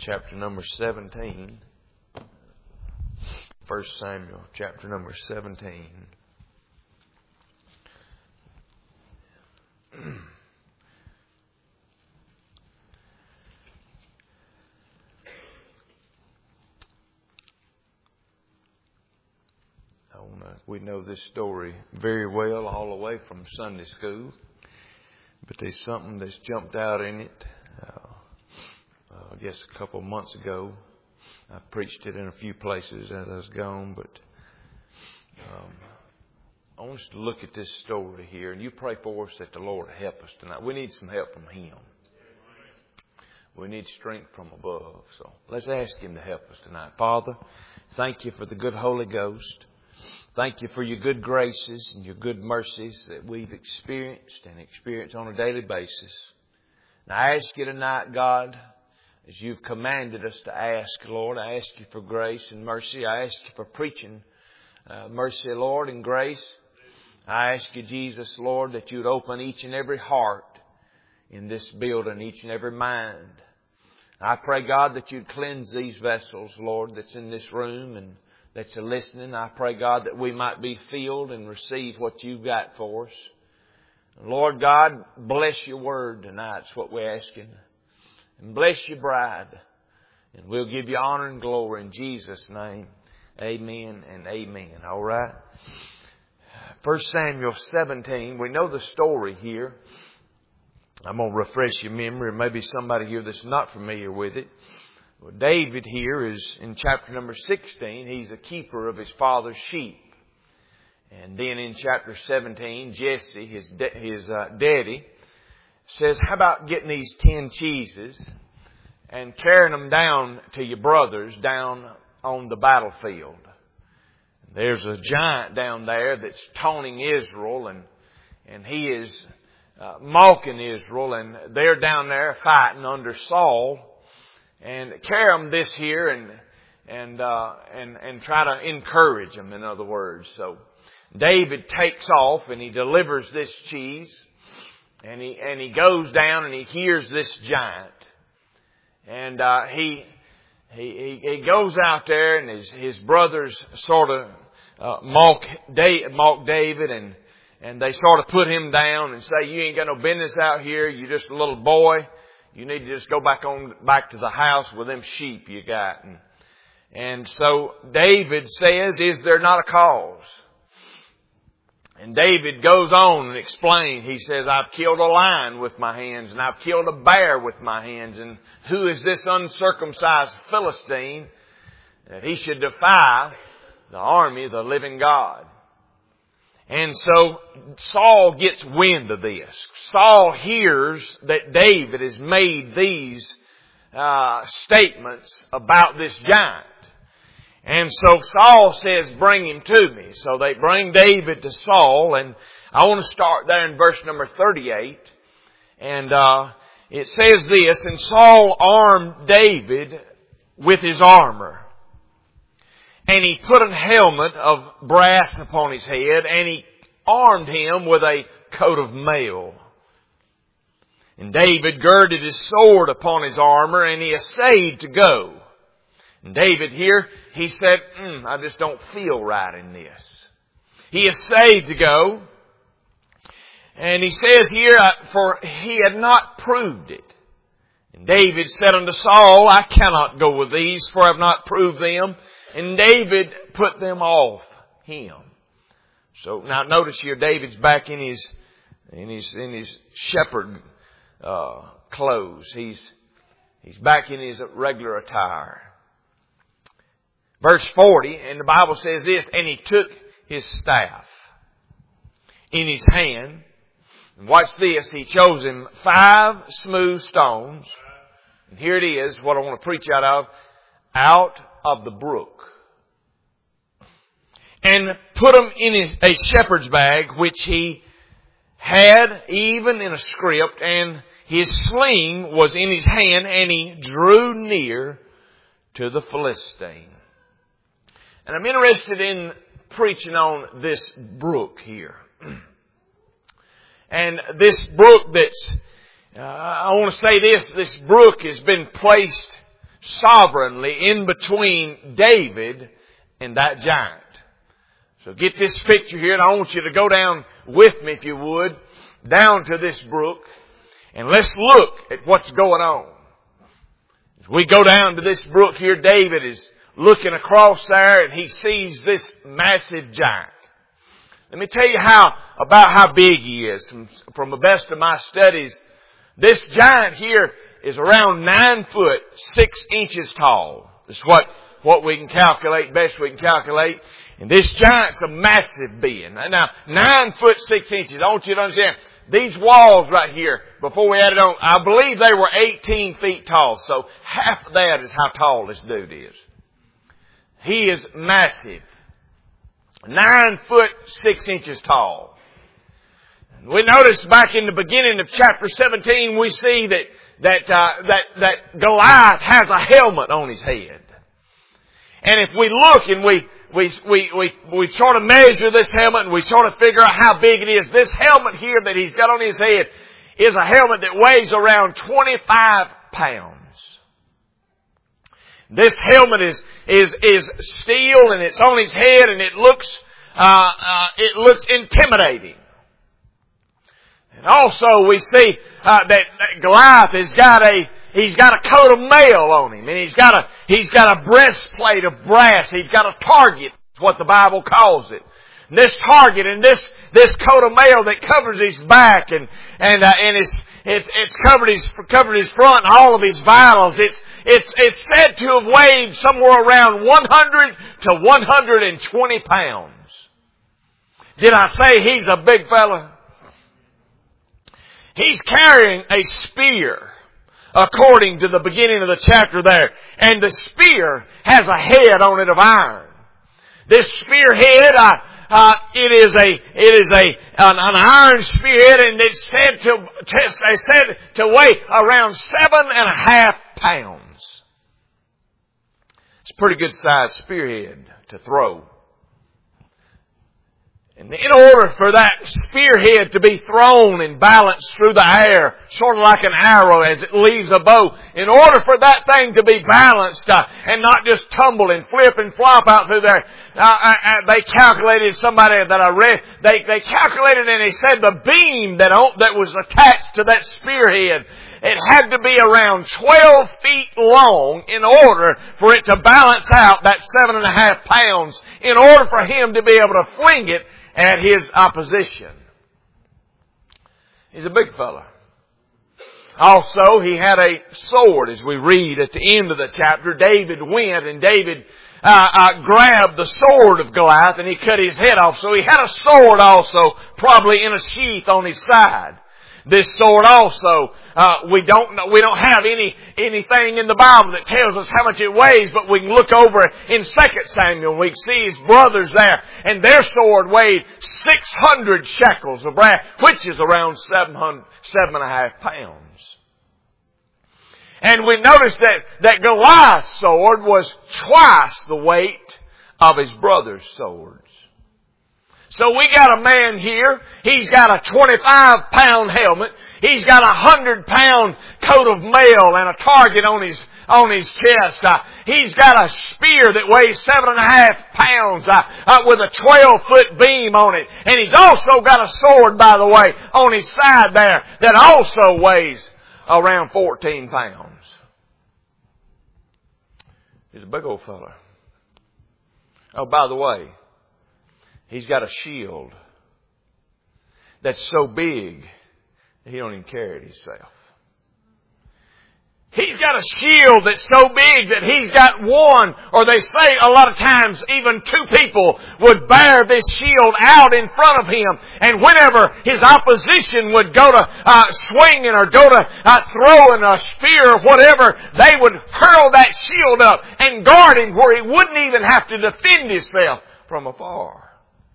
chapter number 17. 1 Samuel, chapter number 17. We know this story very well all the way from Sunday school, but there's something that's jumped out in it. I guess a couple of months ago, I preached it in a few places as I was gone, but I want us to look at this story here, and you pray for us that the Lord help us tonight. We need some help from Him. We need strength from above. So let's ask Him to help us tonight. Father, thank You for the good Holy Ghost. Thank You for Your good graces and Your good mercies that we've experienced and experience on a daily basis. And I ask You tonight, God, as You've commanded us to ask, Lord, I ask You for grace and mercy. I ask You for preaching mercy, Lord, and grace. I ask You, Jesus, Lord, that You'd open each and every heart in this building, each and every mind. I pray, God, that You'd cleanse these vessels, Lord, that's in this room and that's listening. I pray, God, that we might be filled and receive what You've got for us. Lord God, bless Your word tonight. That's what we're asking. And bless Your bride. And we'll give You honor and glory in Jesus' name. Amen and amen. All right. 1 Samuel 17. We know the story here. I'm going to refresh your memory. Maybe somebody here that's not familiar with it. Well, David here is in chapter number 16. He's a keeper of his father's sheep. And then in chapter 17, Jesse, his daddy, says, how about getting these 10 cheeses and carrying them down to your brothers down on the battlefield. There's a giant down there that's taunting Israel, and he is mocking Israel, and they're down there fighting under Saul. And carry them this here and try to encourage them, in other words. So David takes off and he delivers this cheese, and he goes down and he hears this giant, and he goes out there, and his brothers sort of mock David, and they sort of put him down and say, you ain't got no business out here. You're just a little boy. You need to just go back to the house with them sheep you got. And so David says, is there not a cause? And David goes on and explains. He says, I've killed a lion with my hands, and I've killed a bear with my hands. And who is this uncircumcised Philistine that he should defy the army of the living God? And so Saul gets wind of this. Saul hears that David has made these statements about this giant. And so Saul says, bring him to me. So they bring David to Saul. And I want to start there in verse number 38. And it says this, and Saul armed David with his armor. And he put a helmet of brass upon his head, and he armed him with a coat of mail. And David girded his sword upon his armor, and he essayed to go. And David here, he said, I just don't feel right in this. He essayed to go. And he says here, for he had not proved it. And David said unto Saul, I cannot go with these, for I have not proved them. And David put them off him. So now notice here, David's back in his shepherd clothes. He's back in his regular attire. Verse 40, and the Bible says this, and he took his staff in his hand. And watch this, he chose him 5 smooth stones. And here it is, what I want to preach out of the brook. And put them in a shepherd's bag, which he had even in a script, and his sling was in his hand, and he drew near to the Philistine. And I'm interested in preaching on this brook here. And this brook that's, I want to say this brook has been placed sovereignly in between David and that giant. So get this picture here, and I want you to go down with me, if you would, down to this brook, and let's look at what's going on. As we go down to this brook here, David is looking across there, and he sees this massive giant. Let me tell you about how big he is. From the best of my studies, this giant here is around 9 foot 6 inches tall. That's what we can calculate, best we can calculate. And this giant's a massive being. Now, 9 foot 6 inches. I want you to understand, these walls right here, before we added on, I believe they were 18 feet tall. So half of that is how tall this dude is. He is massive. 9 foot 6 inches tall. We notice back in the beginning of chapter 17, we see that Goliath has a helmet on his head. And if we look and we sort of measure this helmet and we sort of figure out how big it is, this helmet here that he's got on his head is a helmet that weighs around 25 pounds. This helmet is steel, and it's on his head, and it looks intimidating. And also we see that Goliath has got a coat of mail on him, and he's got a breastplate of brass. He's got a target, is what the Bible calls it. And this target and this coat of mail that covers his back and it's covered his front and all of his vitals. It's said to have weighed somewhere around 100 to 120 pounds. Did I say he's a big fella? He's carrying a spear, according to the beginning of the chapter there. And the spear has a head on it of iron. This spearhead, it is an iron spearhead, and it's said to weigh around 7.5 pounds. It's a pretty good sized spearhead to throw. And in order for that spearhead to be thrown and balanced through the air, sort of like an arrow as it leaves a bow, in order for that thing to be balanced and not just tumble and flip and flop out through there, they calculated, somebody that I read, they calculated, and they said the beam that was attached to that spearhead, it had to be around 12 feet long in order for it to balance out that 7.5 pounds, in order for him to be able to fling it at his opposition. He's a big fella. Also, he had a sword, as we read at the end of the chapter. David went and David grabbed the sword of Goliath and he cut his head off. So he had a sword also, probably in a sheath on his side. This sword also, we don't have anything in the Bible that tells us how much it weighs, but we can look over in 2 Samuel and we can see his brothers there, and their sword weighed 600 shekels of brass, which is around 7.5 pounds. And we noticed that Goliath's sword was twice the weight of his brother's swords. So we got a man here. He's got a 25-pound helmet. He's got a 100-pound coat of mail and a target on his chest. He's got a spear that weighs 7.5 pounds with a 12-foot beam on it. And he's also got a sword, by the way, on his side there that also weighs around 14 pounds. He's a big old fella. Oh, by the way, he's got a shield that's so big that he don't even carry it himself. He's got a shield that's so big that he's got one, or they say a lot of times even two people would bear this shield out in front of him. And whenever his opposition would go to swinging or go to throwing a spear or whatever, they would hurl that shield up and guard him where he wouldn't even have to defend himself from afar.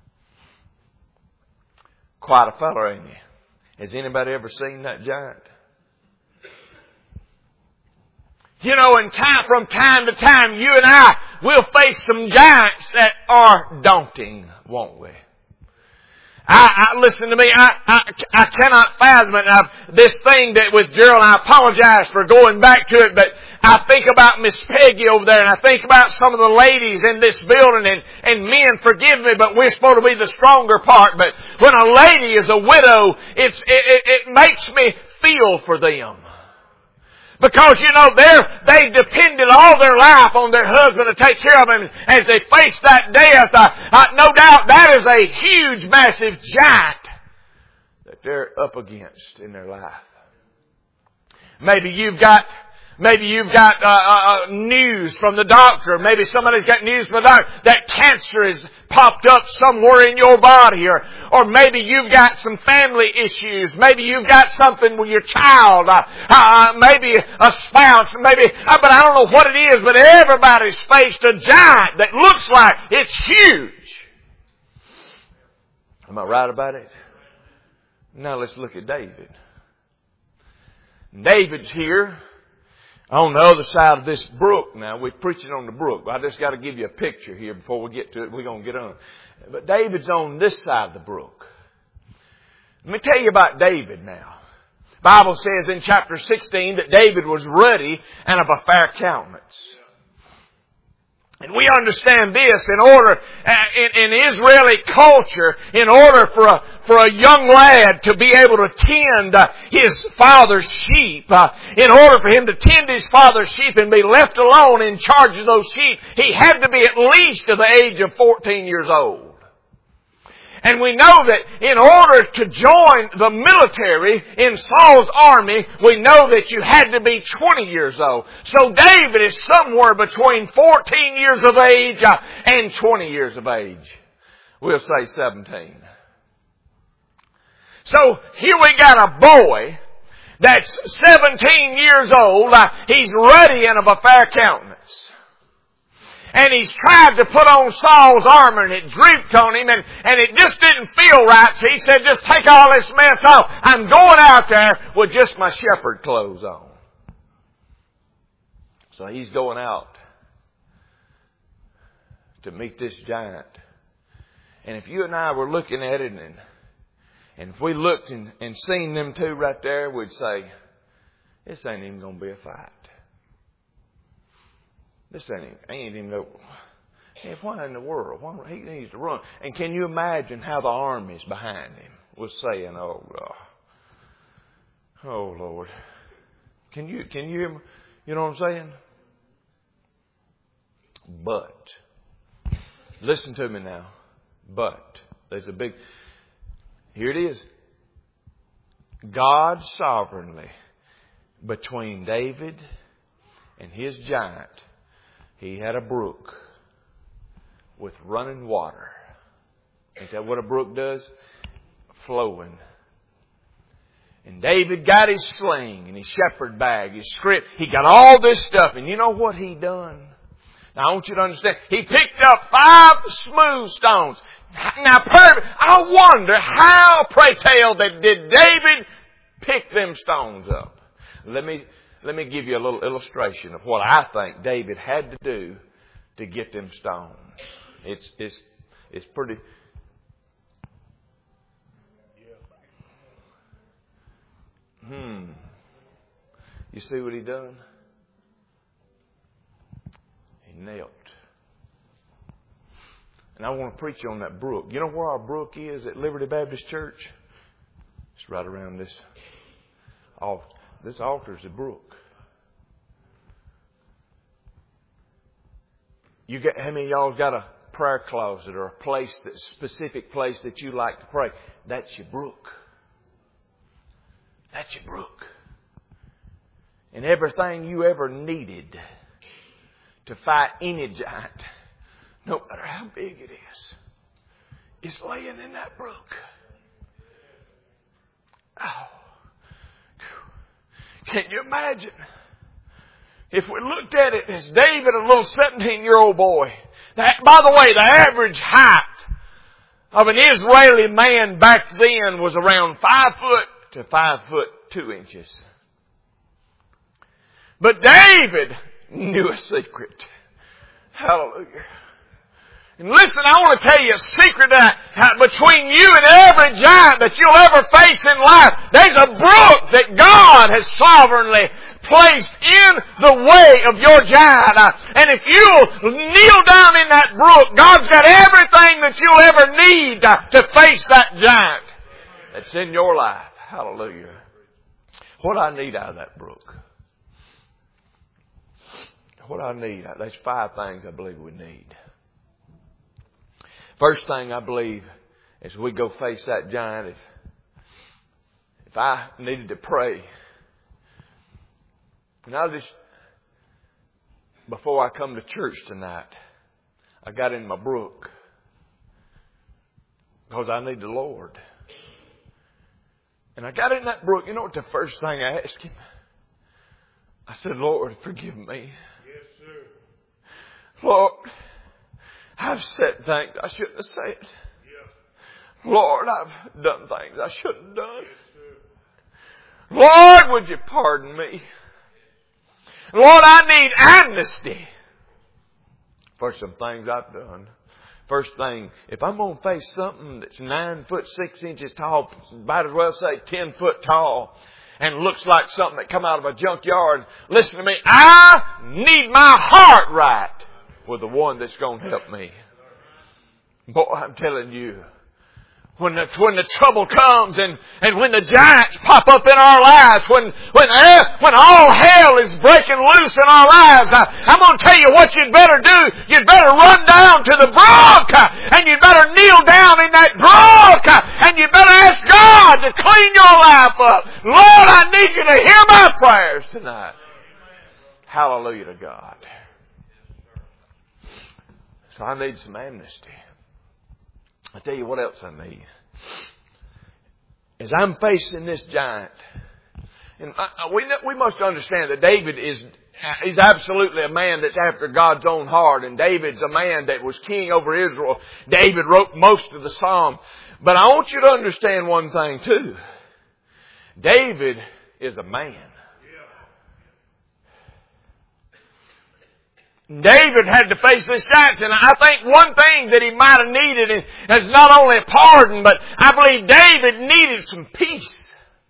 Quite a fella, ain't he? Has anybody ever seen that giant? You know, from time to time, you and I will face some giants that are daunting, won't we? Listen to me, I cannot fathom it. This thing that with Gerald, I apologize for going back to it, but I think about Miss Peggy over there, and I think about some of the ladies in this building, and men, forgive me, but we're supposed to be the stronger part. But when a lady is a widow, it makes me feel for them. Because, they depended all their life on their husband to take care of them as they face that death. No doubt that is a huge, massive giant that they're up against in their life. Maybe you've got news from the doctor. Maybe somebody's got news from the doctor that cancer has popped up somewhere in your body, or maybe you've got some family issues. Maybe you've got something with your child, maybe a spouse, but I don't know what it is. But everybody's faced a giant that looks like it's huge. Am I right about it? Now let's look at David. David's here on the other side of this brook now. We're preaching on the brook. I just got to give you a picture here before we get to it. We're going to get on. But David's on this side of the brook. Let me tell you about David now. The Bible says in chapter 16 that David was ruddy and of a fair countenance. And we understand this in Israeli culture, in order for a young lad to be able to tend his father's sheep, in order for him to tend his father's sheep and be left alone in charge of those sheep, he had to be at least of the age of 14 years old. And we know that in order to join the military in Saul's army, we know that you had to be 20 years old. So David is somewhere between 14 years of age and 20 years of age. We'll say 17. So here we got a boy that's 17 years old. He's ruddy and of a fair countenance. And he's tried to put on Saul's armor, and it drooped on him, and it just didn't feel right. So he said, just take all this mess off. I'm going out there with just my shepherd clothes on. So he's going out to meet this giant. And if you and I were looking at it, and if we looked and seen them two right there, we'd say, this ain't even going to be a fight. This ain't even no. Hey, why in the world? Why, he needs to run. And can you imagine how the armies behind him was saying, "Oh God, oh Lord"? Can you hear me? You know what I'm saying? But listen to me now. But there's a big. Here it is. God sovereignly, between David and his giant, he had a brook with running water. Ain't that what a brook does? Flowing. And David got his sling and his shepherd bag, his scrip. He got all this stuff. And you know what he done? Now I want you to understand. He picked up 5 smooth stones. Now I wonder how, pray tell, that did David pick them stones up? Let me give you a little illustration of what I think David had to do to get them stones. It's pretty. You see what he done? He knelt. And I want to preach on that brook. You know where our brook is at Liberty Baptist Church? It's right around this altar. This altar is a brook. How many of y'all got a prayer closet or a place, that specific place that you like to pray? That's your brook. That's your brook. And everything you ever needed to fight any giant, no matter how big it is laying in that brook. Oh. Can you imagine? If we looked at it as David, a little 17-year-old boy. By the way, the average height of an Israeli man back then was around 5 foot to 5 foot 2 inches. But David knew a secret. Hallelujah. And listen, I want to tell you a secret that between you and every giant that you'll ever face in life, there's a brook that God has sovereignly placed in the way of your giant. And if you'll kneel down in that brook, God's got everything that you'll ever need to face that giant that's in your life. Hallelujah. What I need out of that brook. What I need. There's 5 things I believe we need. First thing I believe is we go face that giant. If I needed to pray, and before I come to church tonight, I got in my brook because I need the Lord. And I got in that brook. You know what the first thing I asked Him? I said, Lord, forgive me. Yes, sir. Lord, I've said things I shouldn't have said. Yeah. Lord, I've done things I shouldn't have done. Yes, Lord, would you pardon me? Lord, I need amnesty for some things I've done. First thing, if I'm going to face something that's 9 foot 6 inches tall, might as well say 10 foot tall, and looks like something that come out of a junkyard, listen to me, I need my heart right with the one that's going to help me. Boy, I'm telling you, when the trouble comes and when the giants pop up in our lives, when all hell is breaking loose in our lives, I'm going to tell you what you'd better do. You'd better run down to the brook, and you'd better kneel down in that brook, and you'd better ask God to clean your life up. Lord, I need you to hear my prayers tonight. Hallelujah to God. So I need some amnesty. I'll tell you what else I need. As I'm facing this giant, and we must understand that David he's absolutely a man that's after God's own heart, and David's a man that was king over Israel. David wrote most of the Psalm. But I want you to understand one thing too. David is a man. David had to face this giant, and I think one thing that he might have needed is not only a pardon, but I believe David needed some peace.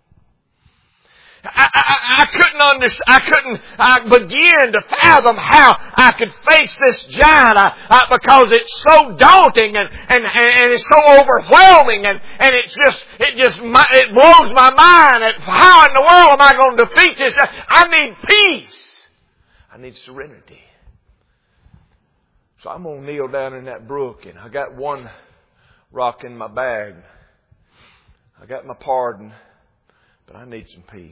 I couldn't begin to fathom how I could face this giant because it's so daunting and it's so overwhelming and it blows my mind at how in the world am I going to defeat this? I need peace. I need serenity. So I'm going to kneel down in that brook, and I got one rock in my bag. I got my pardon, but I need some peace.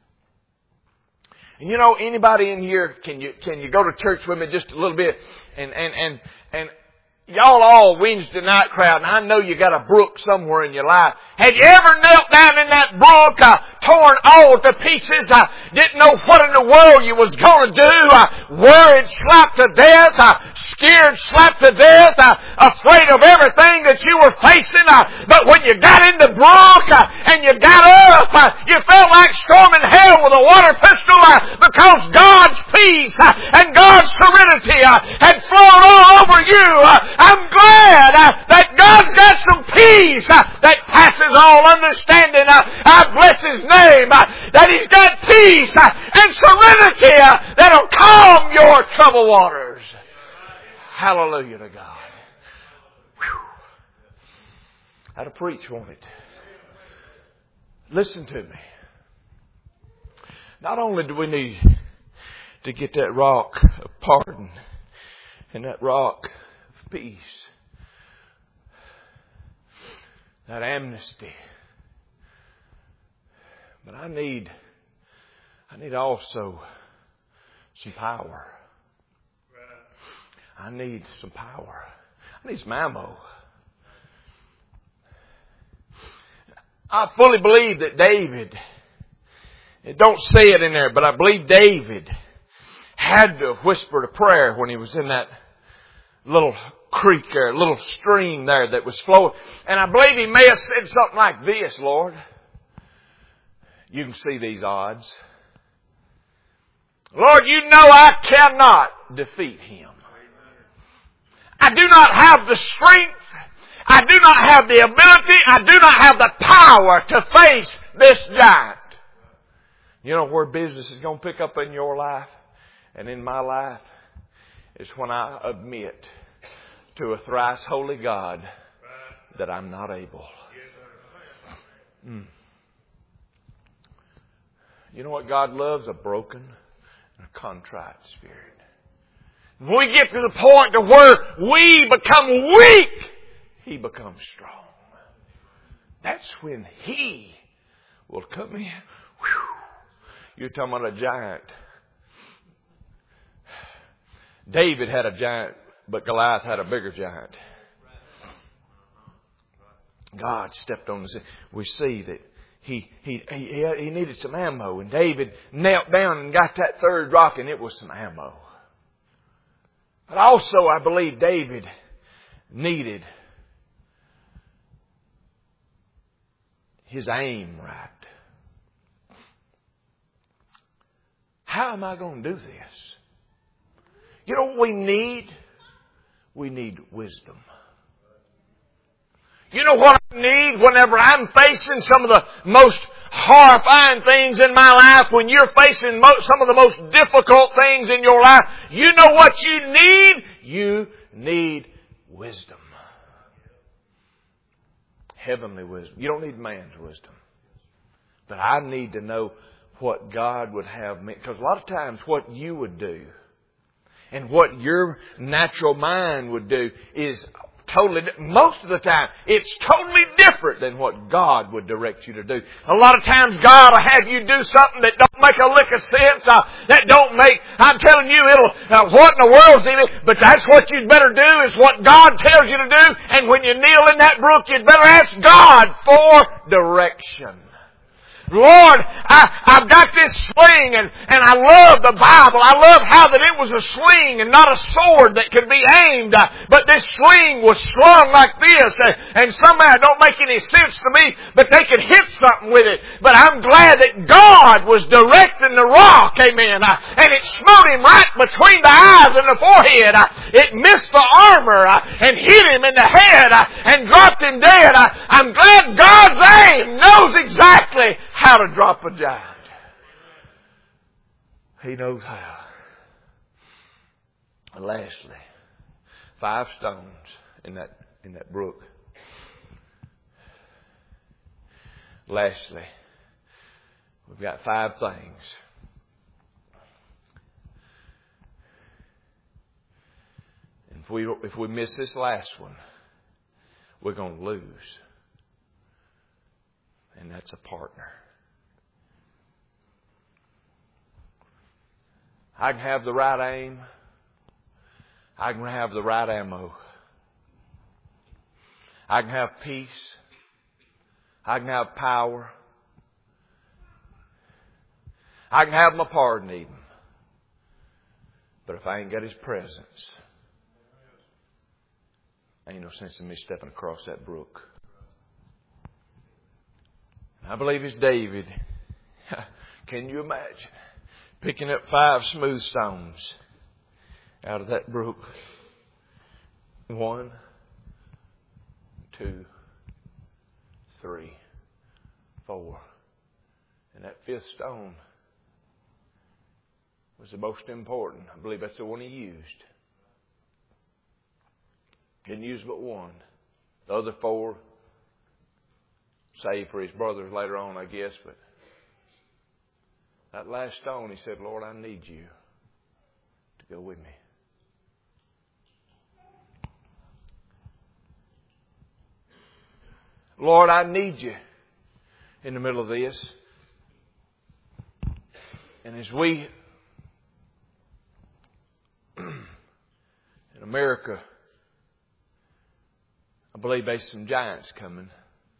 And you know, anybody in here, can you go to church with me just a little bit? And y'all all Wednesday night crowd, and I know you got a brook somewhere in your life. Had you ever knelt down in that brook, torn all to pieces, didn't know what in the world you was going to do, worried slapped to death, scared slapped to death, afraid of everything that you were facing, but when you got in the brook and you got up, you felt like storming hell with a water pistol because God's peace and God's serenity had flowed all over you. I'm glad that God's got some peace that passes all understanding. I bless His name. That He's got peace and serenity that'll calm your troubled waters. Hallelujah to God. Whew. How to preach, won't it? Listen to me. Not only do we need to get that rock of pardon and that rock of peace, that amnesty, but I need also some power. I need some power. I need some ammo. I fully believe that David, it don't say it in there, but I believe David had to whisper a prayer when he was in that little creek there, a little stream there that was flowing. And I believe he may have said something like this: Lord, you can see these odds. Lord, you know I cannot defeat him. I do not have the strength. I do not have the ability. I do not have the power to face this giant. You know where business is going to pick up in your life and in my life? Is when I admit to a thrice holy God that I'm not able. You know what God loves? A broken and a contrite spirit. When we get to the point to where we become weak, He becomes strong. That's when He will come in. Whew. You're talking about a giant. David had a giant, but Goliath had a bigger giant. God stepped on the scene. We see that he needed some ammo, and David knelt down and got that third rock, and it was some ammo. But also, I believe David needed his aim right. How am I going to do this? You know what we need? We need wisdom. You know what I need whenever I'm facing some of the most horrifying things in my life? When you're facing some of the most difficult things in your life, you know what you need? You need wisdom. Heavenly wisdom. You don't need man's wisdom. But I need to know what God would have me. Because a lot of times what you would do and what your natural mind would do is most of the time, it's totally different than what God would direct you to do. A lot of times God will have you do something that don't make a lick of sense. I'm telling you, what in the world's in it? But that's what you'd better do, is what God tells you to do. And when you kneel in that brook, you'd better ask God for direction. Lord, I've got this sling and I love the Bible. I love how that it was a sling and not a sword that could be aimed. But this sling was slung like this, and somehow it don't make any sense to me, but they could hit something with it. But I'm glad that God was directing the rock, amen. And it smote him right between the eyes and the forehead. It missed the armor and hit him in the head and dropped him dead. I'm glad God's aim knows exactly how to drop a giant. He knows how. And lastly, 5 stones in that brook. Lastly, we've got 5 things. And if we miss this last one, we're going to lose. And that's a partner. I can have the right aim. I can have the right ammo. I can have peace. I can have power. I can have my pardon even. But if I ain't got His presence, ain't no sense in me stepping across that brook. I believe it's David. Can you imagine picking up 5 smooth stones out of that brook? 1, 2, 3, 4. And that 5th stone was the most important. I believe that's the one he used. Didn't use but one. The other 4 saved for his brothers later on, I guess. But that last stone, he said, Lord, I need you to go with me. Lord, I need you in the middle of this. And as we, in America, I believe there's some giants coming.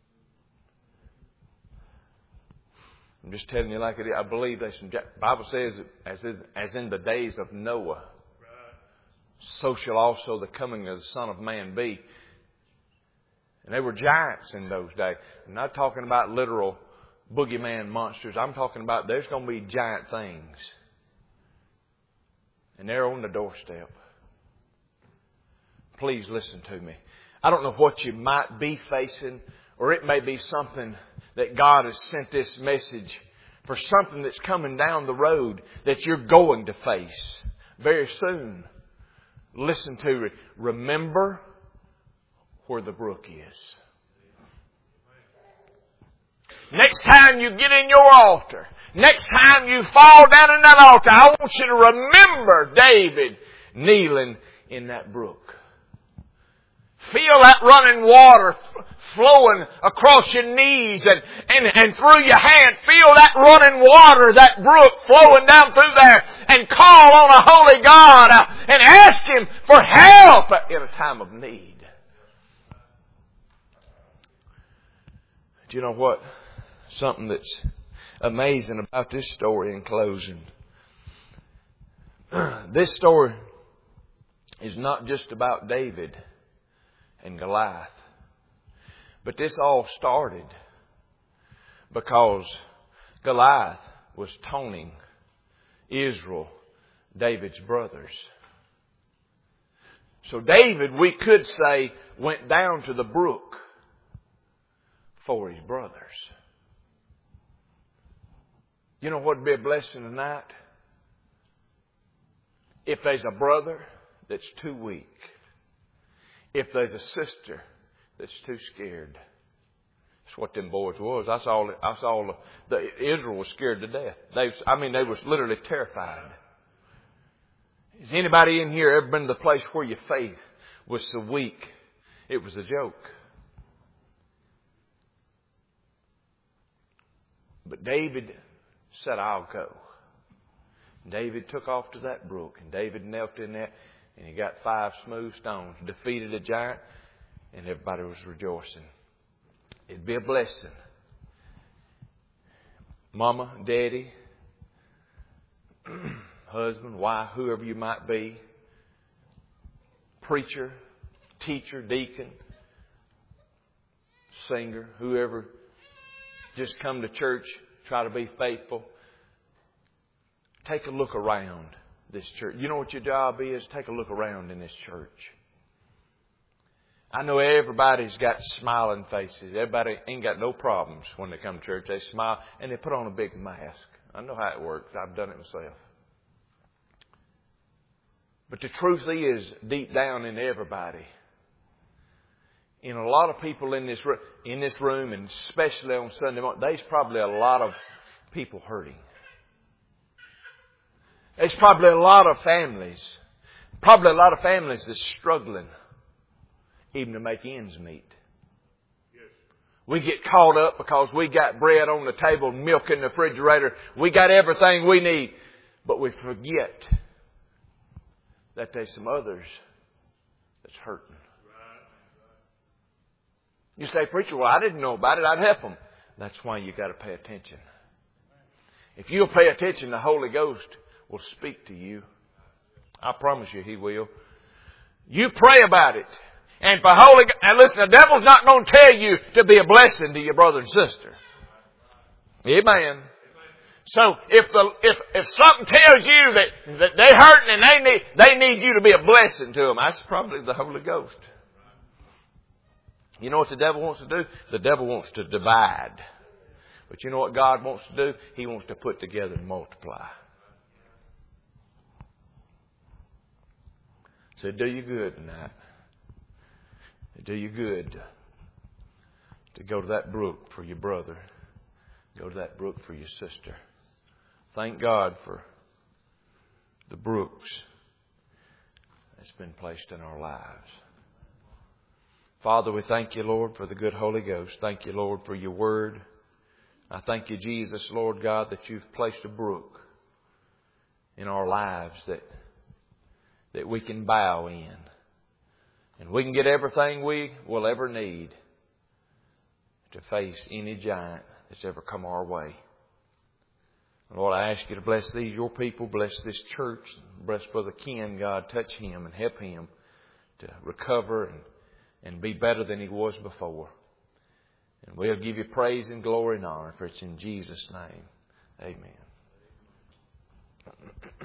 I'm just telling you like it is. I believe there's some giants. The Bible says, as in the days of Noah, so shall also the coming of the Son of Man be. And there were giants in those days. I'm not talking about literal boogeyman monsters. I'm talking about there's going to be giant things. And they're on the doorstep. Please listen to me. I don't know what you might be facing, or it may be something that God has sent this message for something that's coming down the road that you're going to face very soon. Listen to it. Remember where the brook is. Next time you get in your altar, next time you fall down in that altar, I want you to remember David kneeling in that brook. Feel that running water flowing across your knees and through your hand. Feel that running water, that brook flowing down through there. And call on a holy God and ask Him for help in a time of need. Do you know what? Something that's amazing about this story in closing. This story is not just about David and Goliath. But this all started because Goliath was taunting Israel, David's brothers. So David, we could say, went down to the brook for his brothers. You know what would be a blessing tonight? If there's a brother that's too weak. If there's a sister that's too scared. That's what them boys was. Israel was scared to death. They was literally terrified. Has anybody in here ever been to the place where your faith was so weak it was a joke? But David said, I'll go. David took off to that brook, and David knelt in there, and he got 5 smooth stones, defeated a giant, and everybody was rejoicing. It'd be a blessing. Mama, daddy, husband, wife, whoever you might be, preacher, teacher, deacon, singer, whoever, just come to church, try to be faithful. Take a look around this church. You know what your job is? Take a look around in this church. I know everybody's got smiling faces. Everybody ain't got no problems when they come to church. They smile and they put on a big mask. I know how it works. I've done it myself. But the truth is, deep down in everybody, in a lot of people in this room, and especially on Sunday morning, there's probably a lot of people hurting. There's probably a lot of families that's struggling even to make ends meet. We get caught up because we got bread on the table, milk in the refrigerator. We got everything we need. But we forget that there's some others that's hurting. You say, preacher, well, I didn't know about it. I'd help them. That's why you got to pay attention. If you'll pay attention, the Holy Ghost will speak to you. I promise you He will. You pray about it. And for Holy Ghost, and listen, the devil's not going to tell you to be a blessing to your brother and sister. Amen. So if something tells you that they're hurting and they need you to be a blessing to them, that's probably the Holy Ghost. You know what the devil wants to do? The devil wants to divide. But you know what God wants to do? He wants to put together and multiply. So do you good tonight. Do you good to go to that brook for your brother. Go to that brook for your sister. Thank God for the brooks that's been placed in our lives. Father, we thank you, Lord, for the good Holy Ghost. Thank you, Lord, for your word. I thank you, Jesus, Lord God, that you've placed a brook in our lives that we can bow in. And we can get everything we will ever need to face any giant that's ever come our way. Lord, I ask you to bless these, your people, bless this church, bless Brother Ken, God, touch him and help him to recover and be better than he was before. And we'll give you praise and glory and honor, for it's in Jesus' name. Amen.